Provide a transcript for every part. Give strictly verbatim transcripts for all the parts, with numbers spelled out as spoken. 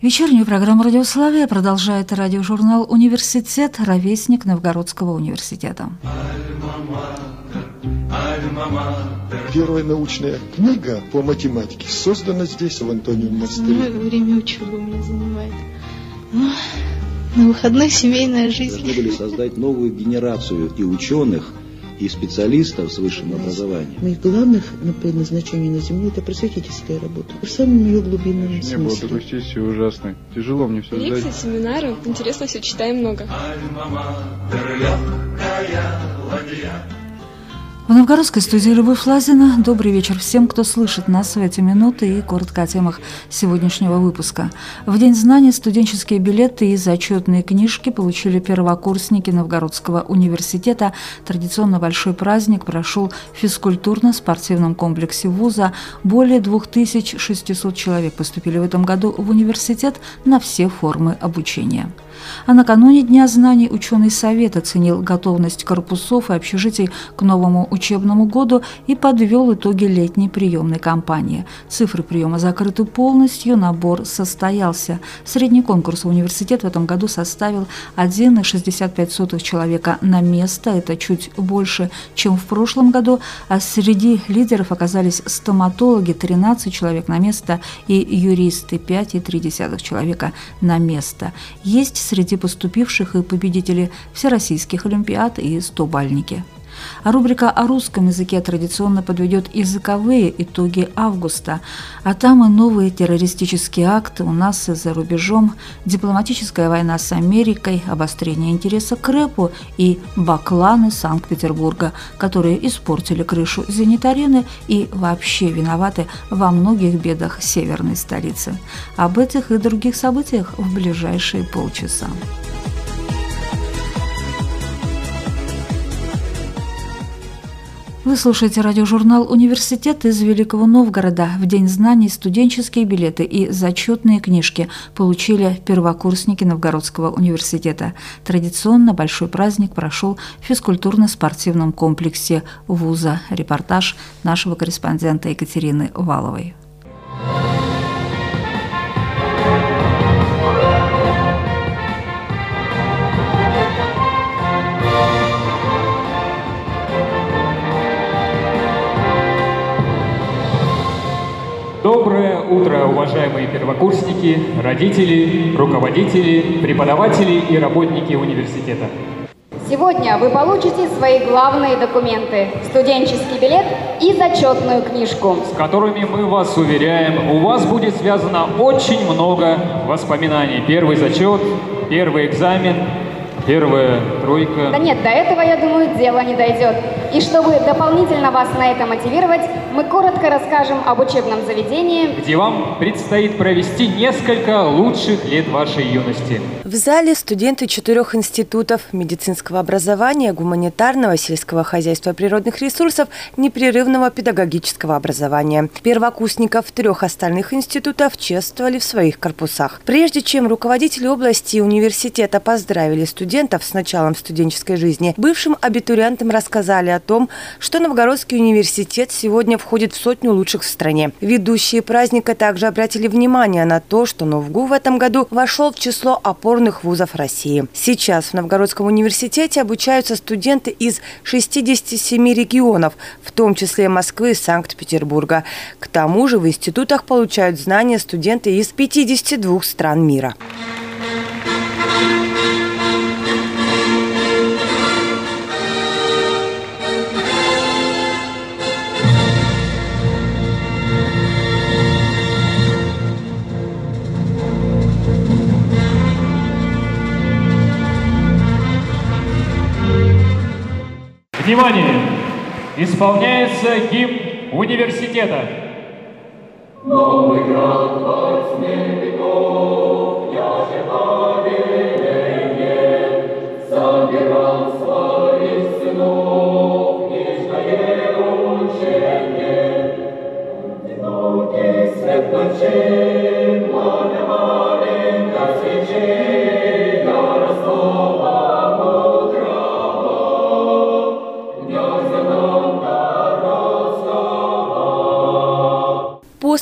Вечернюю программу «Радиославия» продолжает радиожурнал «Университет», ровесник Новгородского университета. Первая научная книга по математике создана здесь, в Антониевом монастыре. Основное время учебы у меня занимает. Ну, на выходных семейная жизнь. Должны были создать новую генерацию и ученых, и специалистов с высшим образованием. Моих главных предназначений на Земле – это просветительская работа. В самом ее глубинном смысле. Не было такой сессии ужасной. Тяжело мне все сдать. Лекции, семинары. Интересно все, читаем много. В новгородской студии Любовь Лазина. Добрый вечер всем, кто слышит нас в эти минуты, и коротко о темах сегодняшнего выпуска. В День знаний студенческие билеты и зачетные книжки получили первокурсники Новгородского университета. Традиционно большой праздник прошел в физкультурно-спортивном комплексе вуза. Более двух тысяч шестисот человек поступили в этом году в университет на все формы обучения. А накануне Дня знаний ученый совет оценил готовность корпусов и общежитий к новому учебному году и подвел итоги летней приемной кампании. Цифры приема закрыты полностью, набор состоялся. Средний конкурс в университет в этом году составил один целых шестьдесят пять сотых человека на место. Это чуть больше, чем в прошлом году. А среди лидеров оказались стоматологи – тринадцать человек на место и юристы – пять целых три десятых человека на место. Есть среди поступивших и победители всероссийских олимпиад и стобальники. А рубрика о русском языке традиционно подведет языковые итоги августа. А там и новые террористические акты у нас и за рубежом, дипломатическая война с Америкой, обострение интереса к рэпу и бакланы Санкт-Петербурга, которые испортили крышу Зенит-арены и вообще виноваты во многих бедах северной столицы. Об этих и других событиях в ближайшие полчаса. Вы слушаете радиожурнал «Университет» из Великого Новгорода. В День знаний студенческие билеты и зачетные книжки получили первокурсники Новгородского университета. Традиционно большой праздник прошел в физкультурно-спортивном комплексе вуза. Репортаж нашего корреспондента Екатерины Валовой. Доброе утро, уважаемые первокурсники, родители, руководители, преподаватели и работники университета. Сегодня вы получите свои главные документы – студенческий билет и зачетную книжку. С которыми, мы вас уверяем, у вас будет связано очень много воспоминаний. Первый зачет, первый экзамен, первая тройка. Да нет, до этого, я думаю, дело не дойдет. И чтобы дополнительно вас на это мотивировать, мы коротко расскажем об учебном заведении, где вам предстоит провести несколько лучших лет вашей юности. В зале студенты четырех институтов медицинского образования, гуманитарного, сельского хозяйства и природных ресурсов, непрерывного педагогического образования. Первокурсников трех остальных институтов чествовали в своих корпусах. Прежде чем руководители области и университета поздравили студентов с началом студенческой жизни, бывшим абитуриентам рассказали о том, что Новгородский университет сегодня входит в сотню лучших в стране. Ведущие праздника также обратили внимание на то, что НОВГУ в этом году вошел в число опорных вузов России. Сейчас в Новгородском университете обучаются студенты из шестидесяти семи регионов, в том числе Москвы и Санкт-Петербурга. К тому же в институтах получают знания студенты из пятидесяти двух стран мира. Внимание! Исполняется гимн университета. Новый град во тьме веков, я же повеление, собирал своих сынов, книжное учение. Внуки свет ночей, пламя маленько свечей, я Ростова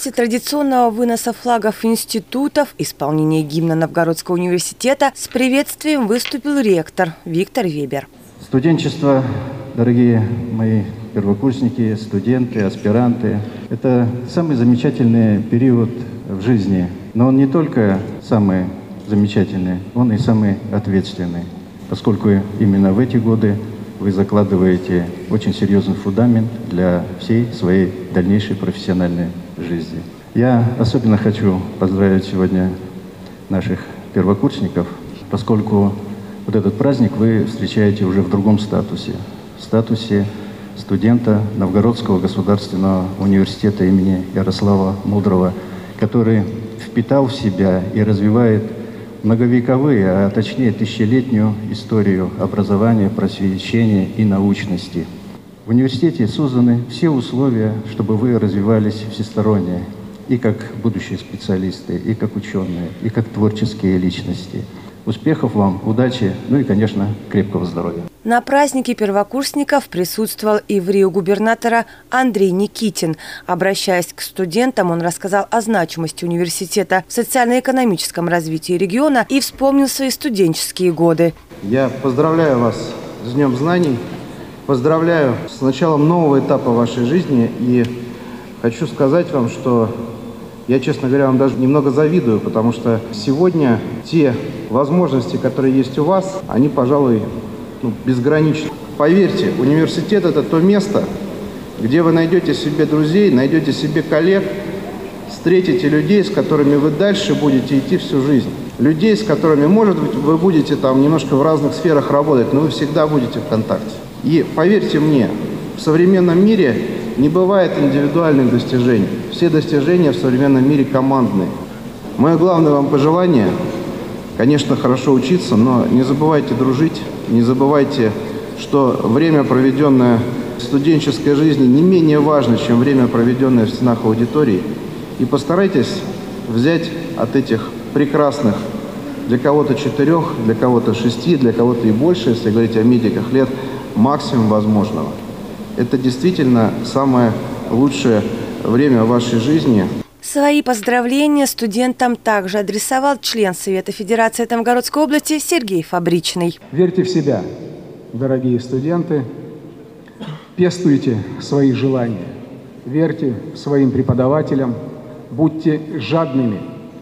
После традиционного выноса флагов институтов, исполнения гимна Новгородского университета с приветствием выступил ректор Виктор Вебер. Студенчество, дорогие мои первокурсники, студенты, аспиранты, это самый замечательный период в жизни. Но он не только самый замечательный, он и самый ответственный, поскольку именно в эти годы вы закладываете очень серьезный фундамент для всей своей дальнейшей профессиональной жизни. Я особенно хочу поздравить сегодня наших первокурсников, поскольку вот этот праздник вы встречаете уже в другом статусе, в статусе студента Новгородского государственного университета имени Ярослава Мудрого, который впитал в себя и развивает многовековые, а точнее тысячелетнюю историю образования, просвещения и научности. В университете созданы все условия, чтобы вы развивались всесторонне, и как будущие специалисты, и как ученые, и как творческие личности. Успехов вам, удачи, ну и, конечно, крепкого здоровья. На празднике первокурсников присутствовал и иврий губернатора Андрей Никитин. Обращаясь к студентам, он рассказал о значимости университета в социально-экономическом развитии региона и вспомнил свои студенческие годы. Я поздравляю вас с Днем знаний, поздравляю с началом нового этапа вашей жизни и хочу сказать вам, что я, честно говоря, вам даже немного завидую, потому что сегодня те возможности, которые есть у вас, они, пожалуй, ну, безграничны. Поверьте, университет – это то место, где вы найдете себе друзей, найдете себе коллег, встретите людей, с которыми вы дальше будете идти всю жизнь. Людей, с которыми, может быть, вы будете там немножко в разных сферах работать, но вы всегда будете в контакте. И поверьте мне, в современном мире не бывает индивидуальных достижений. Все достижения в современном мире командные. Мое главное вам пожелание, конечно, хорошо учиться, но не забывайте дружить, не забывайте, что время, проведенное в студенческой жизни, не менее важно, чем время, проведенное в стенах аудитории. И постарайтесь взять от этих прекрасных, для кого-то четырех, для кого-то шести, для кого-то и больше, если говорить о медиках, лет, максимум возможного. Это действительно самое лучшее время в вашей жизни. Свои поздравления студентам также адресовал член Совета Федерации Новгородской области Сергей Фабричный. Верьте в себя, дорогие студенты, пестуйте свои желания, верьте своим преподавателям, будьте жадными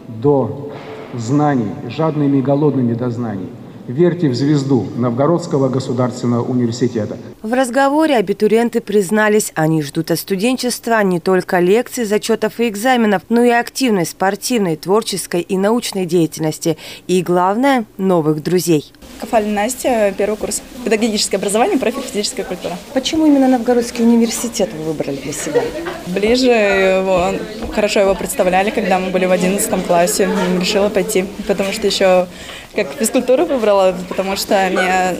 до знаний, жадными и голодными до знаний. Верьте в звезду Новгородского государственного университета. В разговоре абитуриенты признались, они ждут от студенчества не только лекций, зачетов и экзаменов, но и активной спортивной, творческой и научной деятельности. И, главное, новых друзей. Кафалин Настя, первый курс. Педагогическое образование, профиль физическая культура. Почему именно Новгородский университет вы выбрали для себя? Ближе его, хорошо его представляли, когда мы были в одиннадцатом классе. Решила пойти, потому что еще как физкультуру выбрала, потому что мне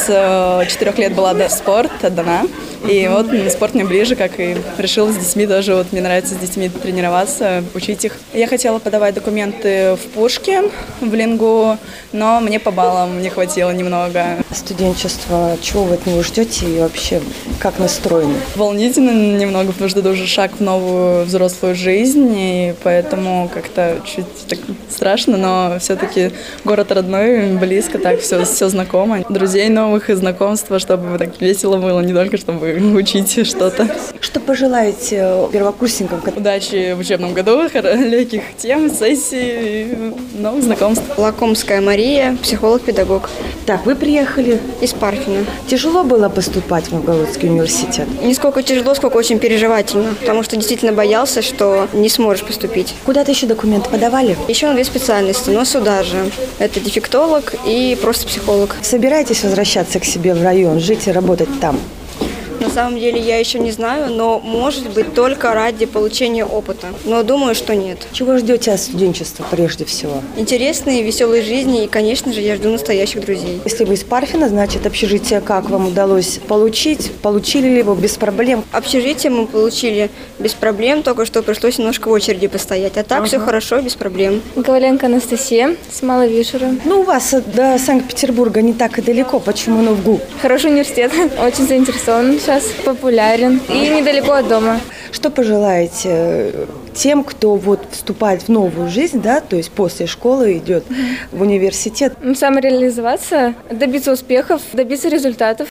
с четырех лет была спорт отдана. И вот спорт мне ближе, как и решила с детьми тоже. Вот мне нравится с детьми тренироваться, учить их. Я хотела подавать документы в Пушкин, в Лингу, но мне по баллам не хватило немного. Студенчество, чего вы от него ждете и вообще как настроены? Волнительно немного, потому что это уже шаг в новую взрослую жизнь, и поэтому как-то чуть так страшно, но все-таки город родной, близко, так все, все знакомо. Друзей новых и знакомства, чтобы так весело было, не только чтобы учить что-то. Что пожелаете первокурсникам? Удачи в учебном году, легких тем, сессий и новых знакомств. Лакомская Мария, психолог-педагог. Так, вы приехали из Парфина. Тяжело было поступать в Новгородский университет? Не сколько тяжело, сколько очень переживательно, потому что действительно боялся, что не сможешь поступить. Куда-то еще документы подавали? Еще на две специальности, но сюда же. Это дефектолог и просто психолог. Собираетесь возвращаться к себе в район, жить и работать там? На самом деле я еще не знаю, но может быть только ради получения опыта. Но думаю, что нет. Чего ждете от студенчества прежде всего? Интересной, веселой жизни и, конечно же, я жду настоящих друзей. Если вы из Парфина, значит, общежитие как вам удалось получить? Получили ли его без проблем? Общежитие мы получили без проблем, только что пришлось немножко в очереди постоять. А так ага. все хорошо, без проблем. Коваленко Анастасия с Малой Вишера. Ну, у вас до Санкт-Петербурга не так и далеко. Почему на ВГУ? Хороший университет, очень заинтересован. Сейчас популярен и недалеко от дома. Что пожелаете тем, кто вот вступает в новую жизнь, да, то есть после школы идет в университет? Самореализоваться, добиться успехов, добиться результатов.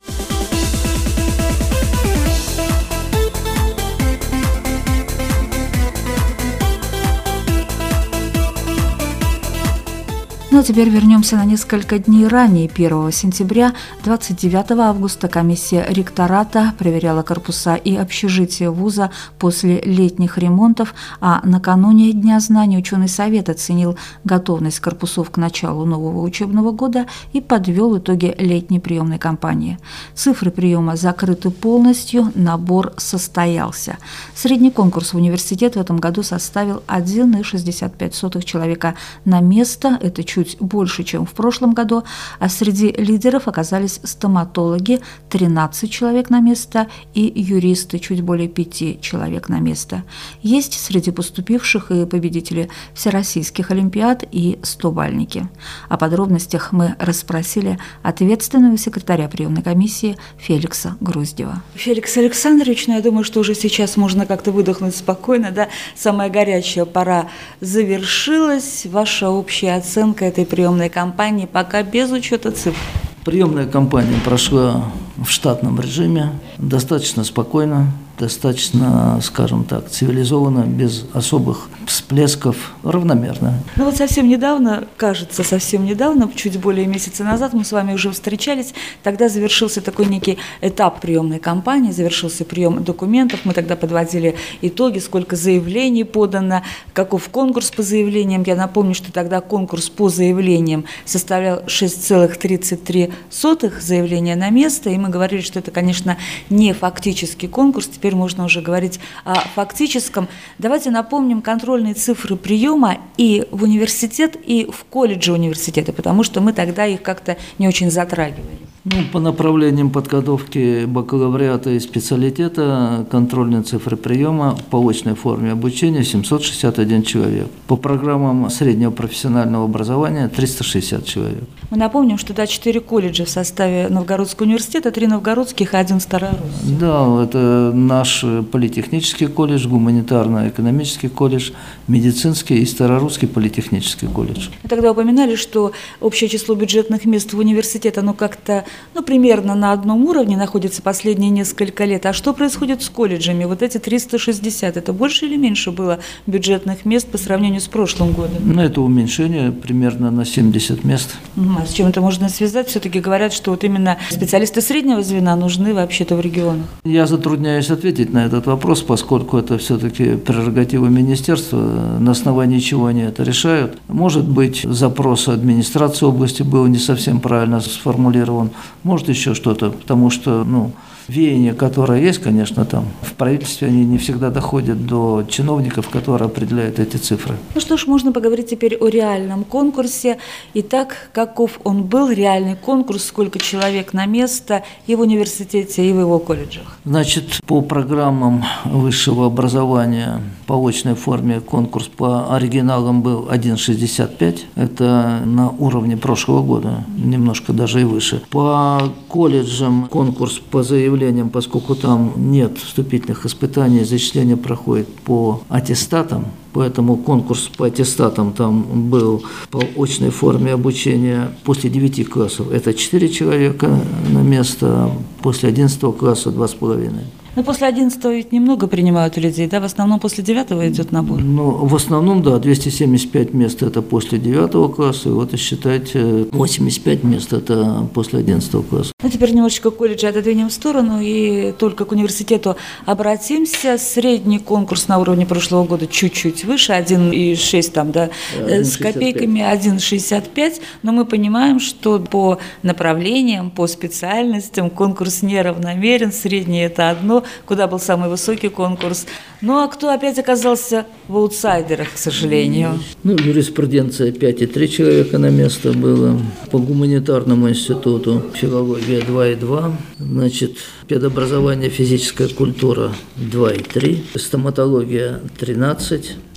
Ну а теперь вернемся на несколько дней ранее. первого сентября, двадцать девятого августа комиссия ректората проверяла корпуса и общежития вуза после летних ремонтов, а накануне Дня знаний ученый совет оценил готовность корпусов к началу нового учебного года и подвел итоги летней приемной кампании. Цифры приема закрыты полностью, набор состоялся. Средний конкурс в университет в этом году составил один целых шестьдесят пять сотых человека на место. Это чуть чуть больше, чем в прошлом году, а среди лидеров оказались стоматологи – тринадцать человек на место и юристы – чуть более пяти человек на место. Есть среди поступивших и победители всероссийских олимпиад и стобальники. О подробностях мы расспросили ответственного секретаря приемной комиссии Феликса Груздева. Феликс Александрович, ну, я думаю, что уже сейчас можно как-то выдохнуть спокойно, да? Самая горячая пора завершилась. Ваша общая оценка этой приемной кампании пока без учета цифр? Приемная кампания прошла в штатном режиме, достаточно спокойно, достаточно, скажем так, цивилизованно, без особых всплесков, равномерно. Ну вот совсем недавно, кажется, совсем недавно, чуть более месяца назад мы с вами уже встречались, тогда завершился такой некий этап приемной кампании, завершился прием документов, мы тогда подводили итоги, сколько заявлений подано, каков конкурс по заявлениям. Я напомню, что тогда конкурс по заявлениям составлял шесть целых тридцать три сотых заявления на место, и мы говорили, что это, конечно, не фактический конкурс, теперь можно уже говорить о фактическом. Давайте напомним контрольные цифры приема и в университет, и в колледже университета, потому что мы тогда их как-то не очень затрагивали. Ну, по направлениям подготовки бакалавриата и специалитета контрольные цифры приема по очной форме обучения семьсот шестьдесят один человек. По программам среднего профессионального образования триста шестьдесят человек. Мы напомним, что да, четыре колледжа в составе Новгородского университета, три новгородских и один старорусский. Да, это наш политехнический колледж, гуманитарно-экономический колледж, медицинский и старорусский политехнический колледж. Мы тогда упоминали, что общее число бюджетных мест в университете, оно как-то, ну, примерно на одном уровне находится последние несколько лет. А что происходит с колледжами? Вот эти триста шестьдесят, это больше или меньше было бюджетных мест по сравнению с прошлым годом? Ну, это уменьшение примерно на семьдесят мест. А с чем это можно связать? Все-таки говорят, что вот именно специалисты среднего звена нужны вообще-то в регионах. Я затрудняюсь ответить на этот вопрос, поскольку это все-таки прерогатива министерства, на основании чего они это решают. Может быть, запрос администрации области был не совсем правильно сформулирован, может еще что-то, потому что, ну, веяние, которое есть, конечно, там в правительстве, они не всегда доходят до чиновников, которые определяют эти цифры. Ну что ж, можно поговорить теперь о реальном конкурсе. Итак, каков он был, реальный конкурс, сколько человек на место и в университете, и в его колледжах? Значит, по программам высшего образования по очной форме конкурс по оригиналам был один целых шестьдесят пять, это на уровне прошлого года, немножко даже и выше. По колледжам конкурс по заявлению, поскольку там нет вступительных испытаний, зачисление проходит по аттестатам, поэтому конкурс по аттестатам там был по очной форме обучения после девяти классов. Это четыре человека на место, после одиннадцатого класса два с половиной. Но после одиннадцатого ведь немного принимают людей, да? В основном после девятого идет набор. Ну, в основном, да, двести семьдесят пять мест – это после девятого класса, и вот, и считайте, восемьдесят пять мест – это после одиннадцатого класса. Ну, теперь немножечко колледжи отодвинем в сторону и только к университету обратимся. Средний конкурс на уровне прошлого года чуть-чуть выше, один целых шесть там, да, с копейками, один целых шестьдесят пять, но мы понимаем, что по направлениям, по специальностям конкурс неравномерен, средний – это одно, куда был самый высокий конкурс. Ну, а кто опять оказался в аутсайдерах, к сожалению? Ну, юриспруденция пять целых три человека на место было. По гуманитарному институту филология два целых два. Значит, педобразование, физическая культура два целых три. Стоматология тринадцать.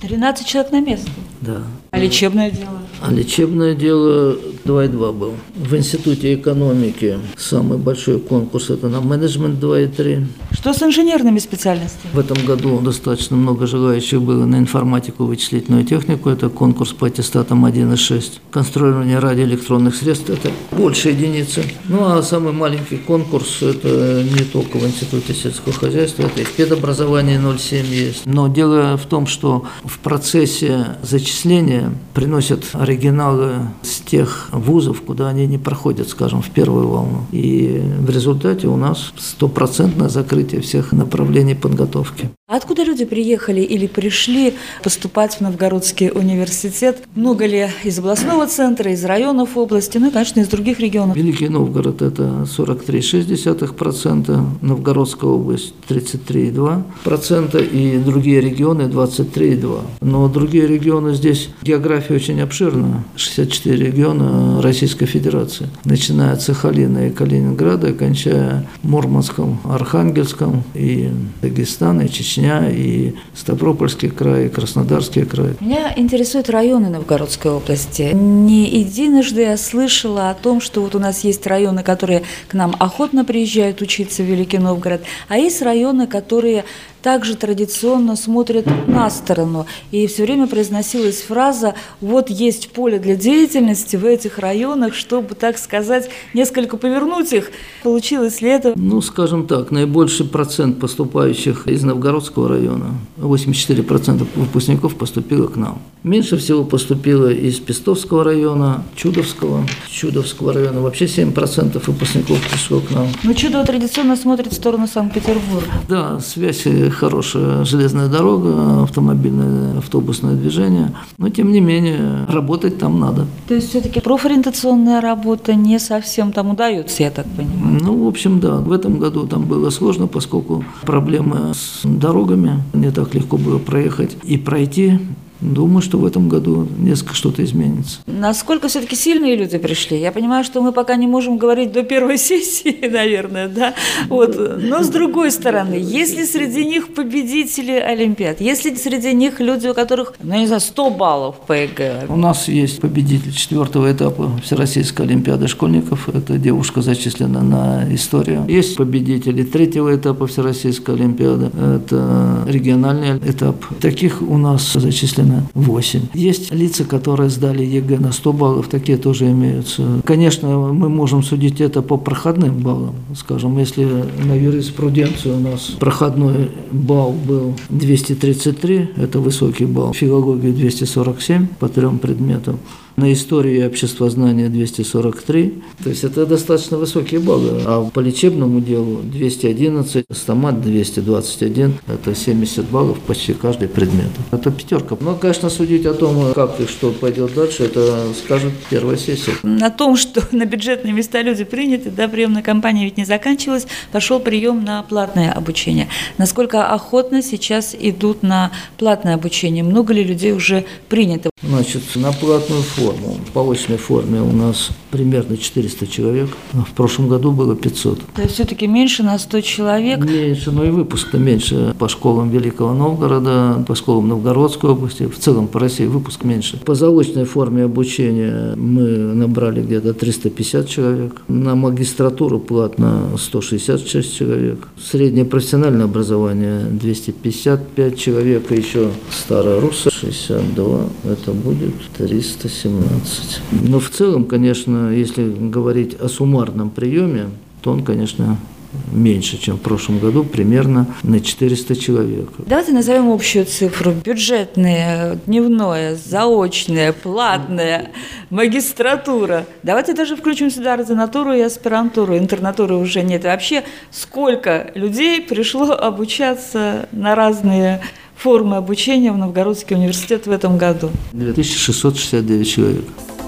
тринадцать человек на место? Да. А лечебное дело? А лечебное дело два и два был. В Институте экономики самый большой конкурс – это на менеджмент два и три. Что с инженерными специальностями? В этом году достаточно много желающих было на информатику, вычислительную технику. Это конкурс по аттестатам один и шесть. Конструирование радиоэлектронных средств – это больше единицы. Ну а самый маленький конкурс – это не только в Институте сельского хозяйства, это и в педобразовании ноль семь есть. Но дело в том, что в процессе зачисления приносят оригиналы с тех вузов, куда они не проходят, скажем, в первую волну. И в результате у нас стопроцентное закрытие всех направлений подготовки. А откуда люди приехали или пришли поступать в Новгородский университет? Много ли из областного центра, из районов области, ну и, конечно, из других регионов? Великий Новгород – это сорок три целых шесть десятых процента, Новгородская область – тридцать три целых два процента и другие регионы – двадцать три целых два процента. Но другие регионы здесь, география очень обширна, шестьдесят четыре региона Российской Федерации, начиная от Сахалина и Калининграда, и кончая Мурманском, Архангельском, и Дагестан, и Чечня, и Ставропольский край, и Краснодарский край. Меня интересуют районы Новгородской области. Не единожды я слышала о том, что вот у нас есть районы, которые к нам охотно приезжают учиться в Великий Новгород, а есть районы, которые также традиционно смотрят на сторону. И все время произносилась фраза «вот есть поле для деятельности в этих районах, чтобы, так сказать, несколько повернуть их». Получилось ли это? Ну, скажем так, наибольший процент поступающих из Новгородского района, восемьдесят четыре процента выпускников поступило к нам. Меньше всего поступило из Пестовского района, Чудовского. Чудовского района вообще семь процентов выпускников пришло к нам. Но Чудово традиционно смотрит в сторону Санкт-Петербурга. Да, связь хорошая, железная дорога, автомобильное, автобусное движение, но тем не менее работать там надо. То есть все-таки профориентационная работа не совсем там удается, я так понимаю? Ну, в общем, да. В этом году там было сложно, поскольку проблемы с дорогами, не так легко было проехать и пройти. Думаю, что в этом году несколько что-то изменится. Насколько все-таки сильные люди пришли? Я понимаю, что мы пока не можем говорить до первой сессии, наверное, да? Вот. Но с другой стороны, если среди них победители Олимпиад, если среди них люди, у которых, ну, не знаю, сто баллов по ЕГЭ. У нас есть победитель четвертого этапа Всероссийской Олимпиады школьников. Это девушка зачислена на историю. Есть победители третьего этапа Всероссийской Олимпиады. Это региональный этап. Таких у нас зачислено восемь. Есть лица, которые сдали ЕГЭ на сто баллов, такие тоже имеются. Конечно, мы можем судить это по проходным баллам. Скажем, если на юриспруденцию у нас проходной балл был двести тридцать три, это высокий балл, филологию двести сорок семь по трем предметам, на истории и обществознание двести сорок три, то есть это достаточно высокие баллы. А по лечебному делу двести одиннадцать, стомат двести двадцать один, это семьдесят баллов почти каждый предмет. Это пятерка. Но, конечно, судить о том, как и что пойдет дальше, это скажет первая сессия. На том, что на бюджетные места люди приняты, да, приемная кампания ведь не заканчивалась, пошел прием на платное обучение. Насколько охотно сейчас идут на платное обучение? Много ли людей уже принято? Значит, на платную форму, по очной форме у нас примерно четыреста человек. В прошлом году было пятьсот. То есть все-таки меньше на сто человек? Меньше, но и выпуск-то меньше. По школам Великого Новгорода, по школам Новгородской области, в целом по России выпуск меньше. По заочной форме обучения мы набрали где-то триста пятьдесят человек. На магистратуру платно сто шестьдесят шесть человек. Среднее профессиональное образование двести пятьдесят пять человек. И еще староруссо шестьдесят два. Это будет триста семнадцать. Но в целом, конечно, если говорить о суммарном приеме, то он, конечно, меньше, чем в прошлом году, примерно на четыреста человек. Давайте назовем общую цифру. Бюджетное, дневное, заочное, платное, магистратура. Давайте даже включим сюда ординатуру и аспирантуру. Интернатуры уже нет. Вообще, сколько людей пришло обучаться на разные формы обучения в Новгородский университет в этом году? две тысячи шестьсот шестьдесят девять человек.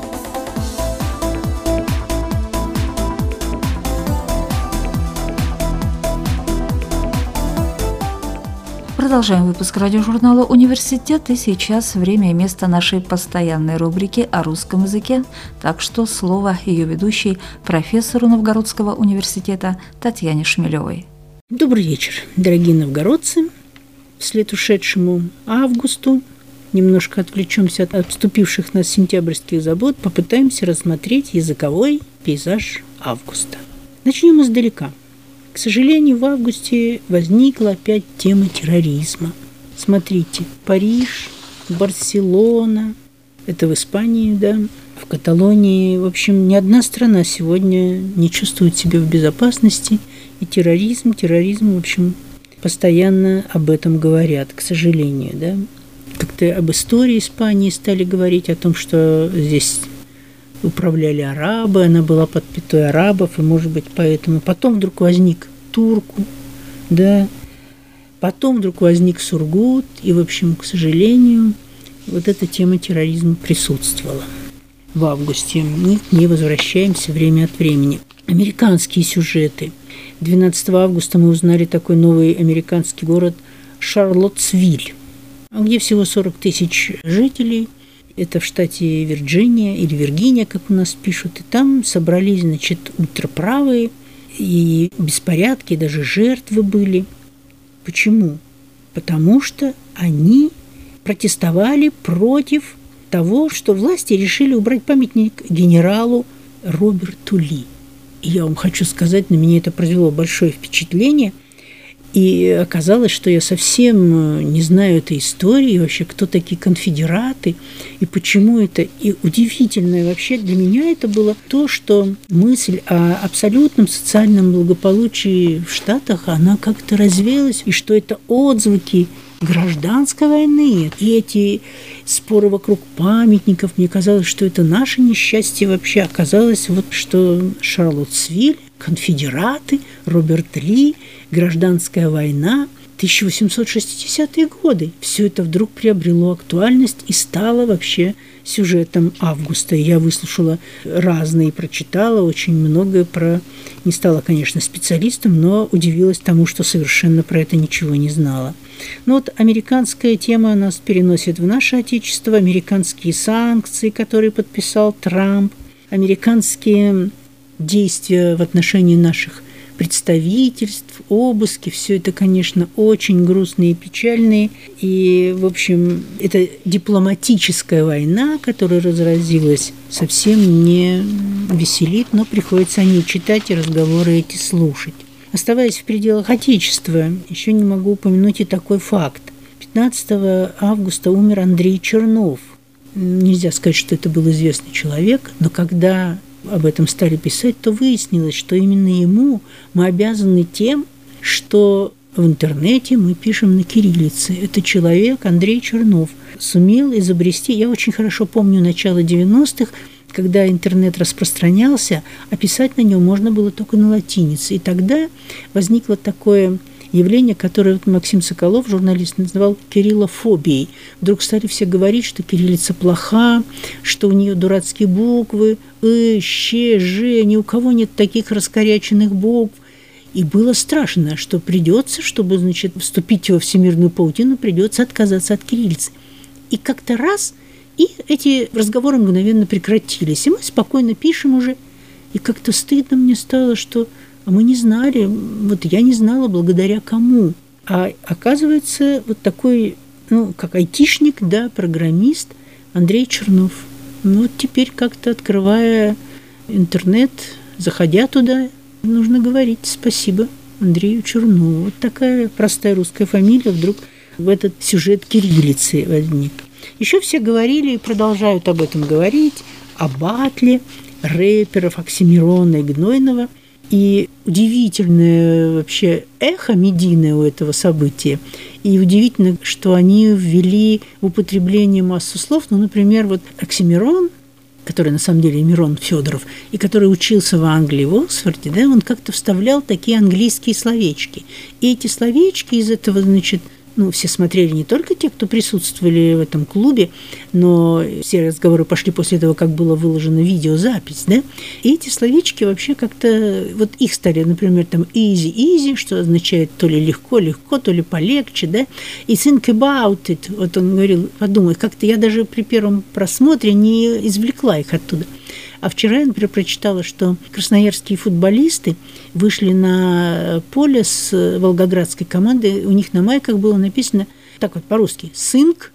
Продолжаем выпуск радиожурнала «Университет», и сейчас время и место нашей постоянной рубрики о русском языке. Так что слово ее ведущей, профессору Новгородского университета Татьяне Шмелевой. Добрый вечер, дорогие новгородцы. Вслед ушедшему августу немножко отвлечемся от обступивших нас сентябрьских забот, попытаемся рассмотреть языковой пейзаж августа. Начнем издалека. К сожалению, в августе возникла опять тема терроризма. Смотрите, Париж, Барселона, это в Испании, да, в Каталонии. В общем, ни одна страна сегодня не чувствует себя в безопасности. И терроризм, терроризм, в общем, постоянно об этом говорят, к сожалению, да. Как-то об истории Испании стали говорить, о том, что здесь управляли арабы, она была под пятой арабов, и, может быть, поэтому. Потом вдруг возник Турку, да, потом вдруг возник Сургут, и, в общем, к сожалению, вот эта тема терроризма присутствовала в августе. Мы к ней возвращаемся время от времени. Американские сюжеты. двенадцатого августа мы узнали такой новый американский город Шарлоттсвиль, где всего сорок тысяч жителей. Это в штате Вирджиния или Виргиния, как у нас пишут. И там собрались, значит, ультраправые, и беспорядки, даже жертвы были. Почему? Потому что они протестовали против того, что власти решили убрать памятник генералу Роберту Ли. И я вам хочу сказать, на меня это произвело большое впечатление. И оказалось, что я совсем не знаю этой истории, вообще, кто такие конфедераты, и почему это. И удивительное вообще для меня это было то, что мысль о абсолютном социальном благополучии в Штатах, она как-то развеялась, и что это отзвуки гражданской войны. И эти споры вокруг памятников, мне казалось, что это наше несчастье вообще. Оказалось, вот, что Шарлоттсвиль, конфедераты, Роберт Ли, гражданская война, тысяча восемьсот шестидесятые годы. Все это вдруг приобрело актуальность и стало вообще сюжетом августа. Я выслушала разные, прочитала очень многое про... Не стала, конечно, специалистом, но удивилась тому, что совершенно про это ничего не знала. Но вот американская тема нас переносит в наше Отечество, американские санкции, которые подписал Трамп, американские действия в отношении наших представительств, обыски, все это, конечно, очень грустные и печальные. И, в общем, это дипломатическая война, которая разразилась, совсем не веселит, но приходится о ней читать и разговоры эти слушать. Оставаясь в пределах Отечества, еще не могу упомянуть и такой факт. пятнадцатого августа умер Андрей Чернов. Нельзя сказать, что это был известный человек, но когда об этом стали писать, то выяснилось, что именно ему мы обязаны тем, что в интернете мы пишем на кириллице. Это человек, Андрей Чернов, сумел изобрести, я очень хорошо помню начало девяностых, когда интернет распространялся, а писать на нем можно было только на латинице. И тогда возникло такое явление, которое Максим Соколов, журналист, называл кириллофобией. Вдруг стали все говорить, что кириллица плоха, что у нее дурацкие буквы, э, щ, ж, ни у кого нет таких раскоряченных букв. И было страшно, что придется, чтобы, значит, вступить во всемирную паутину, придется отказаться от кириллицы. И как-то раз, и эти разговоры мгновенно прекратились. И мы спокойно пишем уже. И как-то стыдно мне стало, что а мы не знали, вот я не знала, благодаря кому. А оказывается, вот такой, ну, как айтишник, да, программист Андрей Чернов. Ну, вот теперь как-то, открывая интернет, заходя туда, нужно говорить спасибо Андрею Чернову. Вот такая простая русская фамилия вдруг в этот сюжет кириллицы возник. Еще все говорили и продолжают об этом говорить, о батле рэперов Оксимирона и Гнойного. И удивительное вообще эхо медийное у этого события. И удивительно, что они ввели в употребление массу слов. Ну, например, вот Оксимирон, который на самом деле Мирон Федоров, и который учился в Англии, в Оксфорде, да, он как-то вставлял такие английские словечки. И эти словечки из этого, значит, ну, все смотрели, не только те, кто присутствовали в этом клубе, но все разговоры пошли после того, как было выложено видеозапись, да, и эти словечки вообще как-то, вот их стали, например, там easy-easy, что означает то ли легко-легко, то ли полегче, да, и think about it, вот он говорил, подумай, как-то я даже при первом просмотре не извлекла их оттуда. А вчера я, например, прочитала, что красноярские футболисты вышли на поле с волгоградской командой, у них на майках было написано так вот по-русски «Think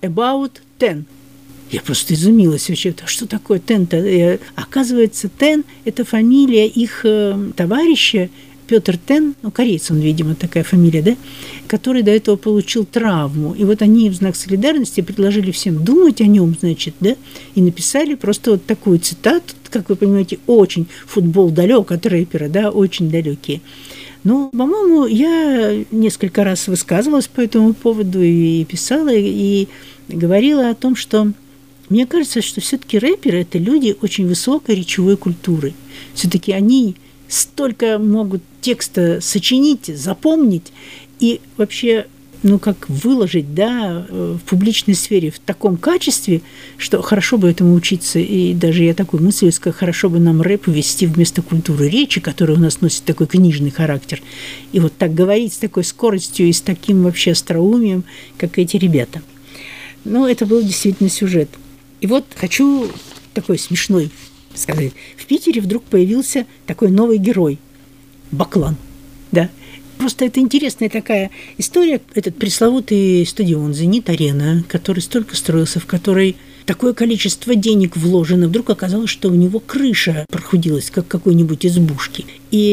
about ten. Я просто изумилась вообще, что такое Тен-то? Оказывается, Тен – это фамилия их э, товарища Петр Тен, ну, корейец он, видимо, такая фамилия, да, который до этого получил травму. И вот они в знак солидарности предложили всем думать о нем, значит, да, и написали просто вот такую цитату, как вы понимаете, очень футбол далек от рэпера, да, очень далекие. Но, по-моему, я несколько раз высказывалась по этому поводу и писала, и говорила о том, что мне кажется, что все-таки рэперы – это люди очень высокой речевой культуры. Все-таки они столько могут текста сочинить, запомнить и вообще, ну, как выложить, да, в публичной сфере в таком качестве, что хорошо бы этому учиться. И даже я такую мысль сказала, хорошо бы нам рэп ввести вместо культуры речи, которая у нас носит такой книжный характер. И вот так говорить с такой скоростью и с таким вообще остроумием, как эти ребята. Ну, это был действительно сюжет. И вот хочу такой смешной сказать. В Питере вдруг появился такой новый герой – Баклан. Да. Просто это интересная такая история. Этот пресловутый стадион «Зенит-Арена», который столько строился, в который такое количество денег вложено, вдруг оказалось, что у него крыша прохудилась, как какой-нибудь избушки.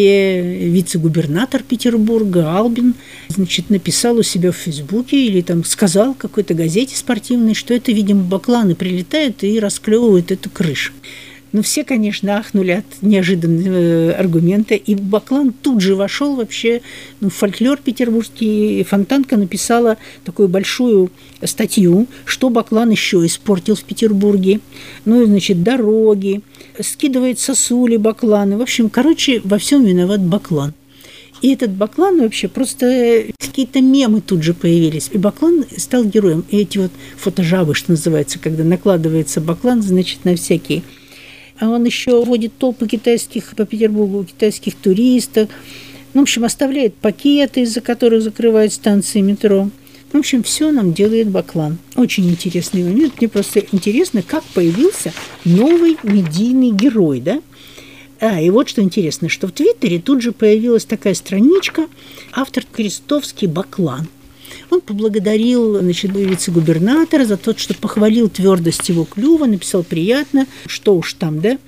И вице-губернатор Петербурга Албин, значит, написал у себя в Фейсбуке или там сказал какой-то газете спортивной, что это, видимо, бакланы прилетают и расклевывают эту крышу. Ну, все, конечно, ахнули от неожиданного аргумента, и Баклан тут же вошел вообще, ну, в фольклор петербургский. Фонтанка написала такую большую статью, что Баклан еще испортил в Петербурге. Ну, и, значит, дороги, скидывает сосули Бакланы. В общем, короче, во всем виноват Баклан. И этот Баклан вообще просто какие-то мемы тут же появились. И Баклан стал героем. И эти вот фотожабы, что называется, когда накладывается Баклан, значит, на всякие. А он еще водит толпы китайских по Петербургу, китайских туристов. Ну, в общем, оставляет пакеты, из-за которых закрывают станции метро. В общем, все нам делает Баклан. Очень интересный момент. Мне просто интересно, как появился новый медийный герой, да? А, и вот что интересно, что в Твиттере тут же появилась такая страничка, автор Крестовский Баклан. Он поблагодарил, значит, вице-губернатора за то, что похвалил твердость его клюва, написал приятно, что уж там, да.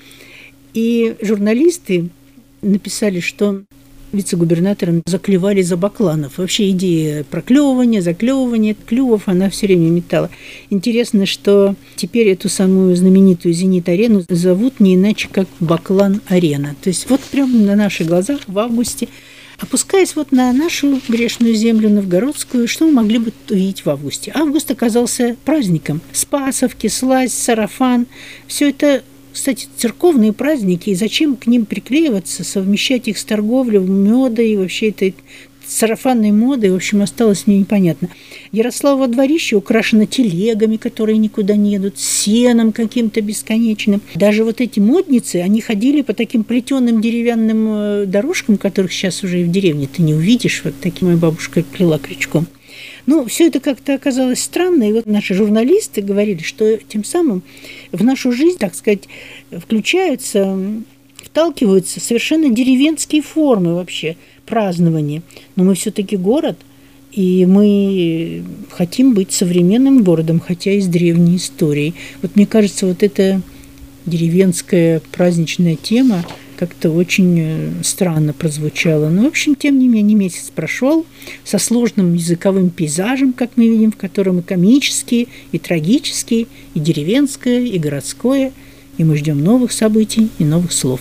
И журналисты написали, что вице-губернаторам заклевали за бакланов. Вообще идея проклевывания, заклевывания клювов, она все время метала. Интересно, что теперь эту самую знаменитую «Зенит-арену» зовут не иначе, как «Баклан-арена». То есть вот прямо на наших глазах в августе, опускаясь вот на нашу грешную землю новгородскую, что мы могли бы увидеть в августе? Август оказался праздником. Спасовки, слазь, сарафан. Все это, кстати, церковные праздники. И зачем к ним приклеиваться, совмещать их с торговлей, медой и вообще этой сарафанной модой, в общем, осталось мне непонятно. Ярославово дворище украшено телегами, которые никуда не едут, сеном каким-то бесконечным. Даже вот эти модницы, они ходили по таким плетеным деревянным дорожкам, которых сейчас уже и в деревне ты не увидишь. Вот такие моя бабушка плела крючком. Ну, все это как-то оказалось странно, и вот наши журналисты говорили, что тем самым в нашу жизнь, так сказать, включаются, вталкиваются совершенно деревенские формы вообще празднования. Но мы все-таки город, и мы хотим быть современным городом, хотя и с древней историей. Вот мне кажется, вот эта деревенская праздничная тема как-то очень странно прозвучала. Но, в общем, тем не менее, месяц прошел со сложным языковым пейзажем, как мы видим, в котором и комические, и трагические, и деревенское, и городское. И мы ждем новых событий и новых слов.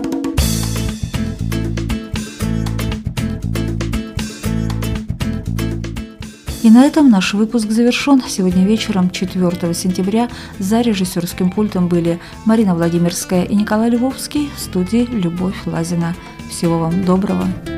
И на этом наш выпуск завершен. Сегодня вечером, четвёртого сентября, за режиссерским пультом были Марина Владимирская и Николай Львовский, в студии Любовь Лазина. Всего вам доброго.